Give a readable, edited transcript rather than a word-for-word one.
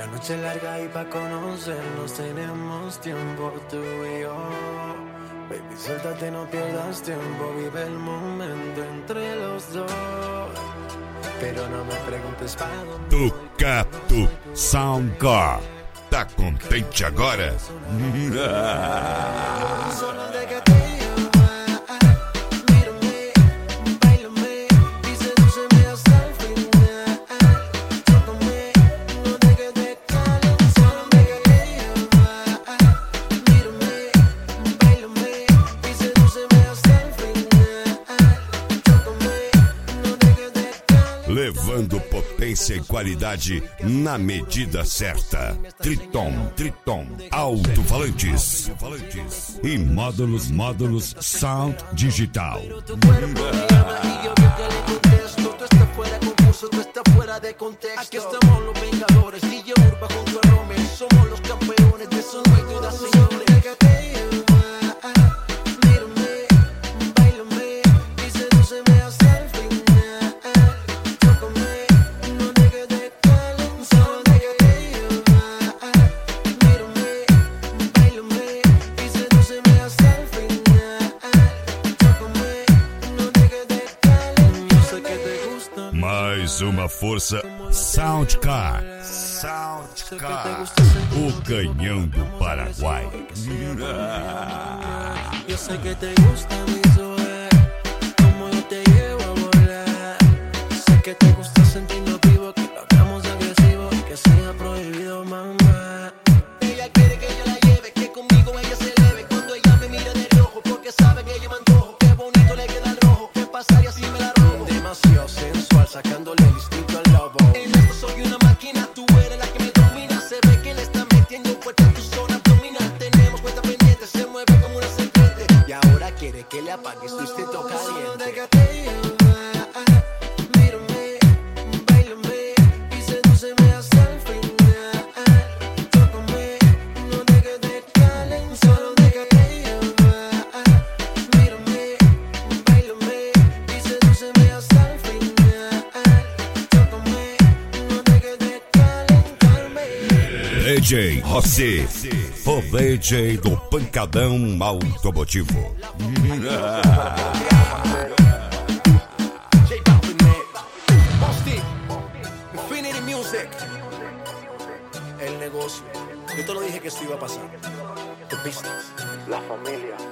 noche larga y pa' conocernos tenemos tiempo tú y yo. Baby, suéltate, no pierdas tiempo, vive el momento entre los dos. Pero no me preguntes para dónde Ducato Soundcore. Tá contente agora? Solo déjate llevar, mírame, bailame y sedúceme hasta el final. Tócame, no dejes de calar. Solo déjate llevar, mírame, bailame y sedúceme hasta el final. Tócame, no dejes de calar. Levando potência e qualidade na medida certa. Triton, alto-falantes e módulos Sound Digital. Tu cuerpo me llama y yo que le contesto. Tú estás fuera de concurso, tú estás fuera de contexto. Aquí estamos los vengadores, DJ Urba junto a Rommel. Somos los campeones, de eso no hay duda, señores. Déjate llevar, mírame, bailame y sedúceme hasta el final. Tócame, no dejes de calar. Solo déjate llevar, mírame, bailame y sedúceme hasta el final. Tócame, no dejes de calar. Yo sé que te gusta. Mais uma força Soundcar. O canhão do Paraguai. Yo sé que te gusta mi suave, como yo te llevo a volar. Sé que te gusta sentirnos vivos, que lo hagamos agresivo y que sea prohibido, mamá. Ella quiere que yo la lleve, que conmigo ella se eleve. Cuando ella me mira de reojo, porque sabe que yo me antojo. Qué bonito le queda el rojo, qué pasaría si me la robo. Demasiado sensual, sacándole el instinto al lobo. En esto soy una máquina, tú eres la que me domina. Se ve que le está metiendo fuerte en tu zona abdominal. Tenemos cuenta pendiente, se mueve como una serpiente. Y ahora quiere que le apagues tu instinto caliente. Solo déjate llevar, mírame, bailame y sedúceme hasta el final. Tócame, no dejes de calar. Solo déjate llevar, mírame, bailame y sedúceme hasta el final. Tócame, no dejes de calentarme. DJ Rossi, o DJ do Pancadão Automotivo. J Balvin, Posty, Infinity Music. El negocio. Yo te lo dije que esto iba a pasar. The business. La familia.